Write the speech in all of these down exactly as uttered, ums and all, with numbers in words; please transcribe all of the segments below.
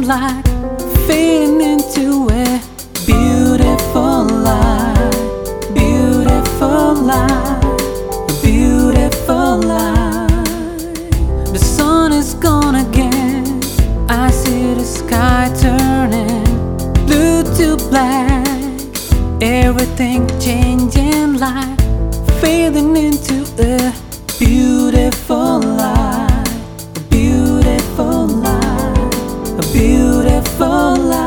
changing light, fading into a beautiful light, beautiful light, beautiful light. The sun is gone again. I see the sky turning blue to black. Everything changing light, fading into a beautiful light, a beautiful light, a beautiful light.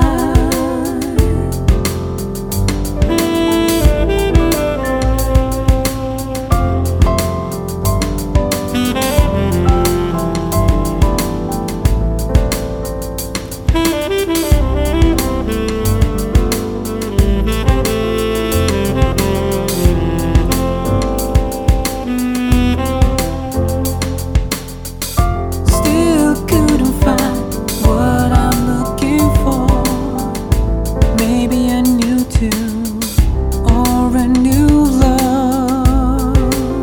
Or a new love,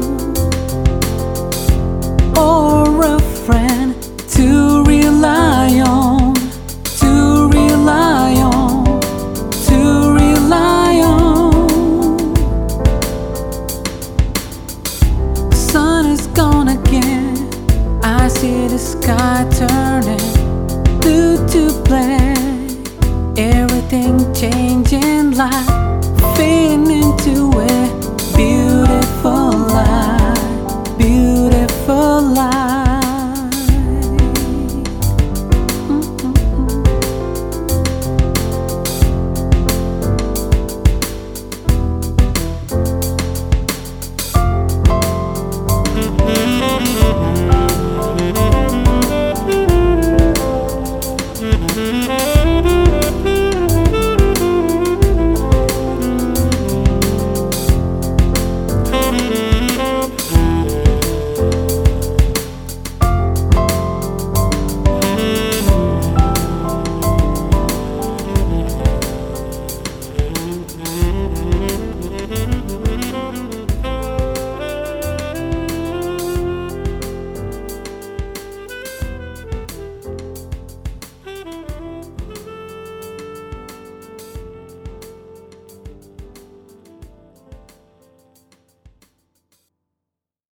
or a friend to rely on, to rely on, to rely on. The sun is gone again. I see the sky turning blue to black. Everything changing light, fading into